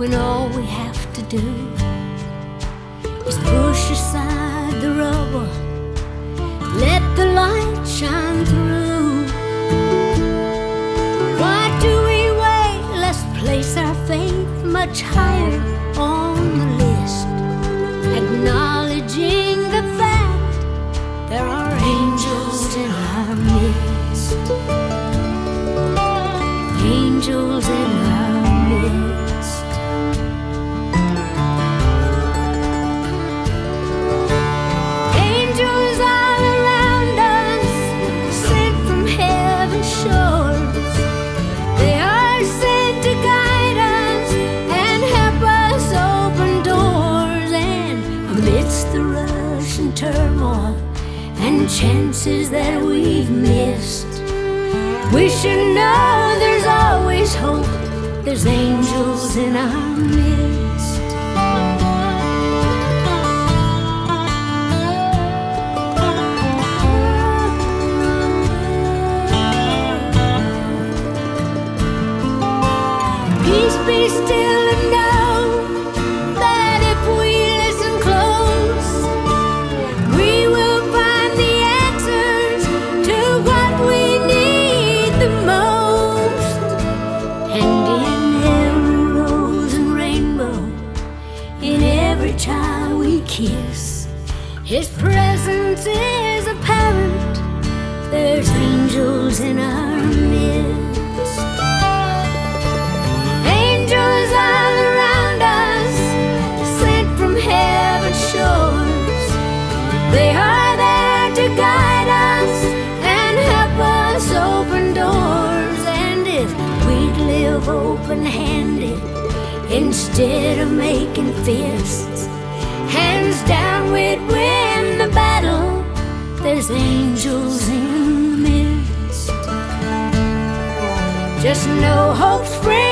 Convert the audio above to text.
when all we have to do is push aside the rubble, let the light shine through. Why do we wait? Let's place our faith much higher on the list, acknowledging the fact there are angels in our midst. Angels in our midst. Angels all around us, sent from heaven's shores. They are sent to guide us and help us open doors. And amidst the rush and turmoil and chances that we've missed, we should know there's always hope. There's angels in our midst. Peace be still and know that if we listen close, we will find the answers to what we need the most. And in every rose and rainbow, in every child we kiss, His presence is apparent. There's angels in our midst. Angels all around us, sent from heaven's shores. They are there to guide us and help us open doors. And if we'd live open-handed instead of making fists, hands down we'd win the battle. There's angels in the midst. Just know hope's free.